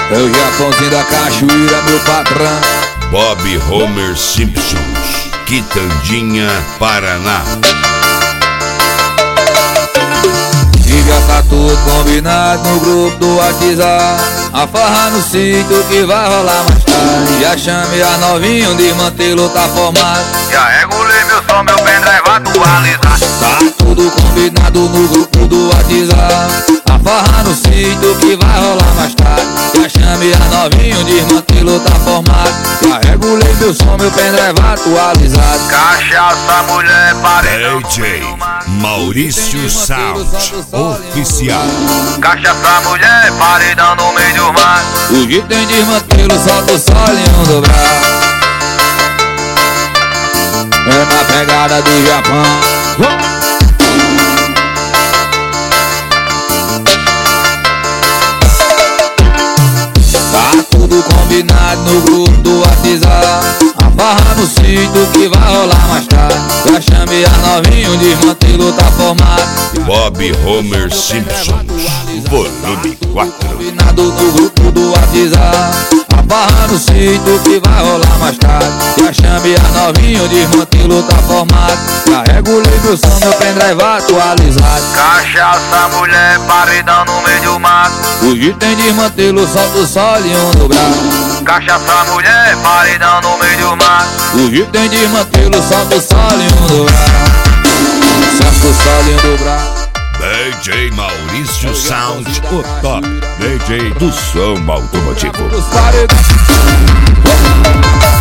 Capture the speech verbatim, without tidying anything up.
É o Japãozinho da cachoeira, meu patrão. Bob Homer Simpsons, Quitandinha, Paraná. E já tá tudo combinado no grupo do WhatsApp. A farra no sítio que vai rolar mais tarde. Já chamei a novinha, de mantê-lo tá formado. Já regulei meu som, meu pendrive atualizado. Tá tudo combinado no grupo do WhatsApp. A farra no sítio que vai rolar mais tarde. Já chamei a novinha, de mantê-lo tá formado. Já regulei meu som, meu pendrive atualizado. Cachaça, mulher, paredão. D J Maurício Sound Oficial. Cachaça, mulher, paredão no meio do mar. O jeito tem de mantê-lo, solta o solinho do braço. É na pegada do Japão. Tá tudo combinado no grupo do WhatsApp. A farra no sítio que vai rolar mais tarde. Já chamei a novinha, o desmantelo tá formado. Bob Homer Simpsons, volume quatro. Combinado no grupo do WhatsApp. A farra no sítio que vai rolar mais tarde. Já chamei a novinha, o desmantelo tá formado. Já regulei meu som, meu pendrive atualizado. Cachaça, mulher, paredão no meio do mato. O jeito tem desmantelo, solta o solinho do braço. Cachaça, mulher, paredão no meio do mato. O jeito tem desmantelo, solta o solinho do braço. Solta o solinho do braço. D J Maurício Sound, o top D J do som automotivo. Os paredões.